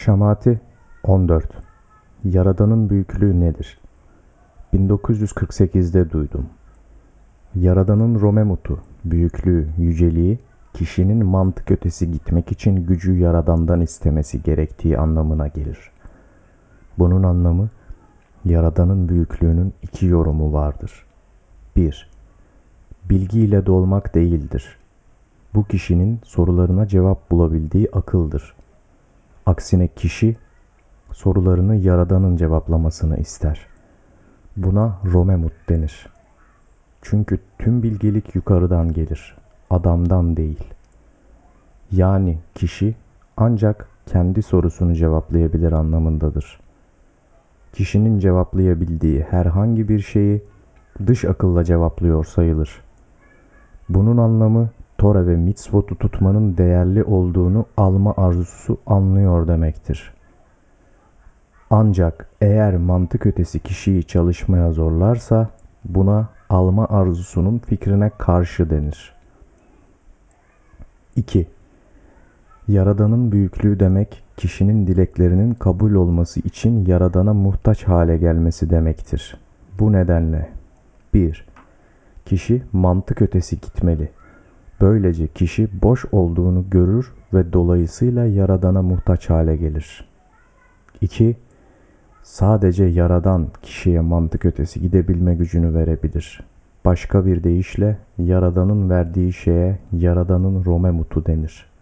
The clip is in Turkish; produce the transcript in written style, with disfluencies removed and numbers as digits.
Şamati 14. Yaradanın büyüklüğü nedir? 1948'de duydum. Yaradanın Romemutu, büyüklüğü, yüceliği, kişinin mantık ötesi gitmek için gücü Yaradan'dan istemesi gerektiği anlamına gelir. Bunun anlamı, Yaradanın büyüklüğünün iki yorumu vardır. 1. Bilgiyle dolmak değildir. Bu kişinin sorularına cevap bulabildiği akıldır. Aksine kişi, sorularını Yaradan'ın cevaplamasını ister. Buna Romemut denir. Çünkü tüm bilgelik yukarıdan gelir, adamdan değil. Yani kişi ancak kendi sorusunu cevaplayabilir anlamındadır. Kişinin cevaplayabildiği herhangi bir şeyi dış akılla cevaplıyor sayılır. Bunun anlamı Tora ve mitzvotu tutmanın değerli olduğunu alma arzusu anlıyor demektir. Ancak eğer mantık ötesi kişiyi çalışmaya zorlarsa buna alma arzusunun fikrine karşı denir. 2. Yaradanın büyüklüğü demek, kişinin dileklerinin kabul olması için Yaradan'a muhtaç hale gelmesi demektir. Bu nedenle 1. Kişi mantık ötesi gitmeli. Böylece kişi boş olduğunu görür ve dolayısıyla Yaradan'a muhtaç hale gelir. 2. Sadece Yaradan kişiye mantık ötesi gidebilme gücünü verebilir. Başka bir deyişle Yaradan'ın verdiği şeye Yaradan'ın Romemutu denir.